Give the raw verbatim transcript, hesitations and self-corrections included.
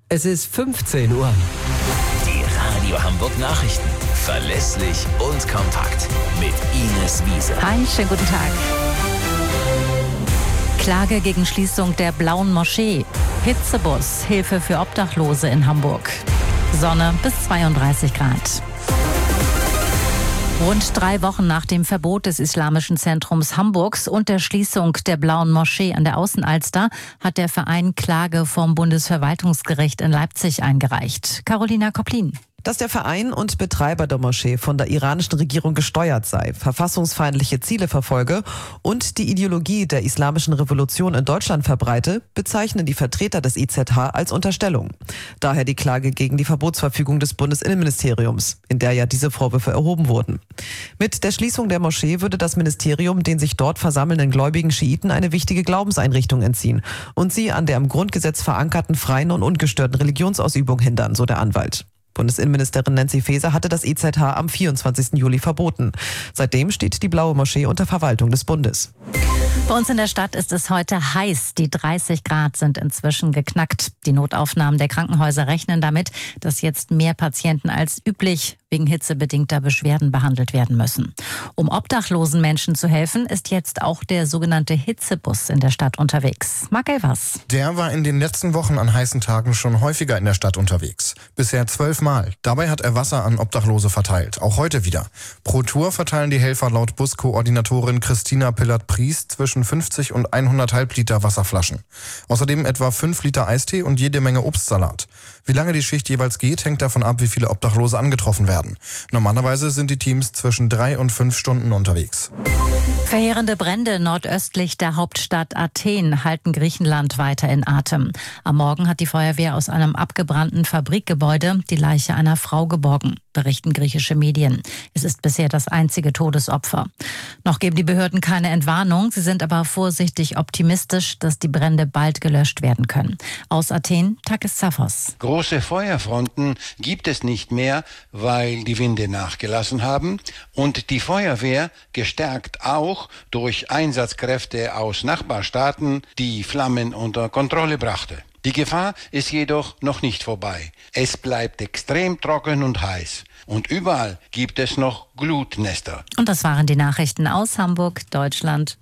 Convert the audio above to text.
Es ist fünfzehn Uhr. Die Radio Hamburg Nachrichten. Verlässlich und kompakt. Mit Ines Wiese. Hi, schönen guten Tag. Klage gegen Schließung der Blauen Moschee. Hitzebus, Hilfe für Obdachlose in Hamburg. Sonne bis zweiunddreißig Grad. Rund drei Wochen nach dem Verbot des Islamischen Zentrums Hamburgs und der Schließung der Blauen Moschee an der Außenalster hat der Verein Klage vom Bundesverwaltungsgericht in Leipzig eingereicht. Carolina Koplin. Dass der Verein und Betreiber der Moschee von der iranischen Regierung gesteuert sei, verfassungsfeindliche Ziele verfolge und die Ideologie der islamischen Revolution in Deutschland verbreite, bezeichnen die Vertreter des I Z H als Unterstellung. Daher die Klage gegen die Verbotsverfügung des Bundesinnenministeriums, in der ja diese Vorwürfe erhoben wurden. Mit der Schließung der Moschee würde das Ministerium den sich dort versammelnden gläubigen Schiiten eine wichtige Glaubenseinrichtung entziehen und sie an der im Grundgesetz verankerten freien und ungestörten Religionsausübung hindern, so der Anwalt. Bundesinnenministerin Nancy Faeser hatte das I Z H am vierundzwanzigsten Juli verboten. Seitdem steht die Blaue Moschee unter Verwaltung des Bundes. Bei uns in der Stadt ist es heute heiß. Die dreißig Grad sind inzwischen geknackt. Die Notaufnahmen der Krankenhäuser rechnen damit, dass jetzt mehr Patienten als üblich wegen hitzebedingter Beschwerden behandelt werden müssen. Um obdachlosen Menschen zu helfen, ist jetzt auch der sogenannte Hitzebus in der Stadt unterwegs. Marc Elvers. Der war in den letzten Wochen an heißen Tagen schon häufiger in der Stadt unterwegs. Bisher zwölfmal. Dabei hat er Wasser an Obdachlose verteilt. Auch heute wieder. Pro Tour verteilen die Helfer laut Buskoordinatorin Christina Pillert-Priest zwischen fünfzig und hundert Halbliter Wasserflaschen. Außerdem etwa fünf Liter Eistee und jede Menge Obstsalat. Wie lange die Schicht jeweils geht, hängt davon ab, wie viele Obdachlose angetroffen werden. Normalerweise sind die Teams zwischen drei und fünf Stunden unterwegs. Verheerende Brände nordöstlich der Hauptstadt Athen halten Griechenland weiter in Atem. Am Morgen hat die Feuerwehr aus einem abgebrannten Fabrikgebäude die Leiche einer Frau geborgen, berichten griechische Medien. Es ist bisher das einzige Todesopfer. Noch geben die Behörden keine Entwarnung. Sie sind aber vorsichtig optimistisch, dass die Brände bald gelöscht werden können. Aus Athen, Takis Zaphos. Große Feuerfronten gibt es nicht mehr, weil die Winde nachgelassen haben und die Feuerwehr, gestärkt auch durch Einsatzkräfte aus Nachbarstaaten, die Flammen unter Kontrolle brachte. Die Gefahr ist jedoch noch nicht vorbei. Es bleibt extrem trocken und heiß. Und überall gibt es noch Glutnester. Und das waren die Nachrichten aus Hamburg, Deutschland